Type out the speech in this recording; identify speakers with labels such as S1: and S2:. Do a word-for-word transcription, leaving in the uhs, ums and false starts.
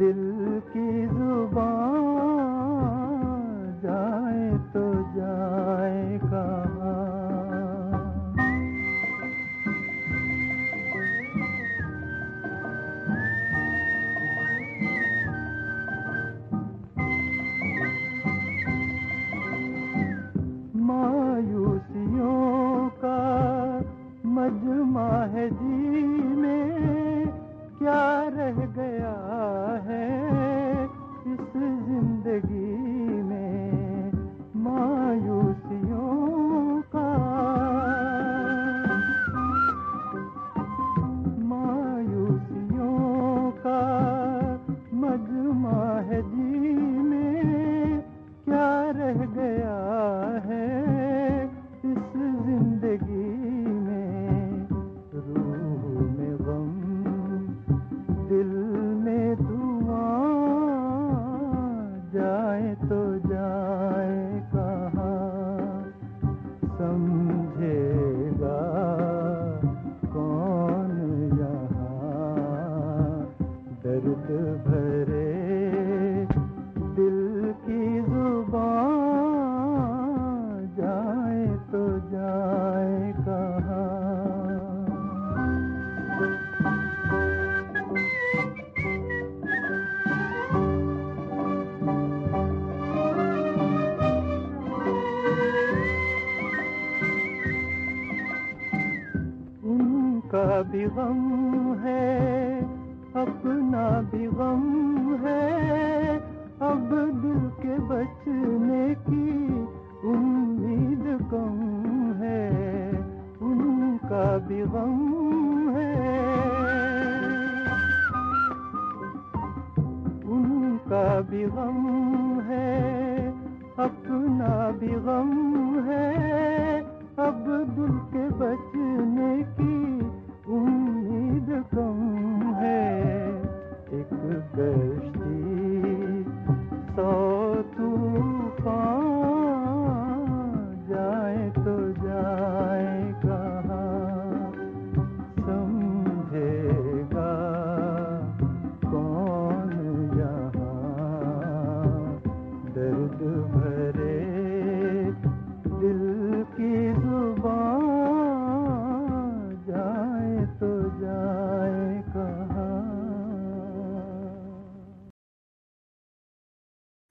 S1: दिल की जुबान जाए तो जाए कहाँ। मायूसियों का मजमा है जी में, क्या रह गया है इस जिंदगी में। मायूसियों का मायूसियों का मजमा है जी में, क्या रह गया है इस जिंदगी में। रूह में गम, दिल में धुआं, जाए तो जाए कहाँ। समझेगा कौन यहाँ दर्द भरे दिल की जुबान, जाए तो जाए कहाँ। उनका भी गम है, अपना भी गम है, अब दिल के बचने की उम्मीद कम है। उनका भी गम है, उनका भी गम है, अपना भी गम है, अब दिल के बचने की उम्मीद कम है। एक कश्ती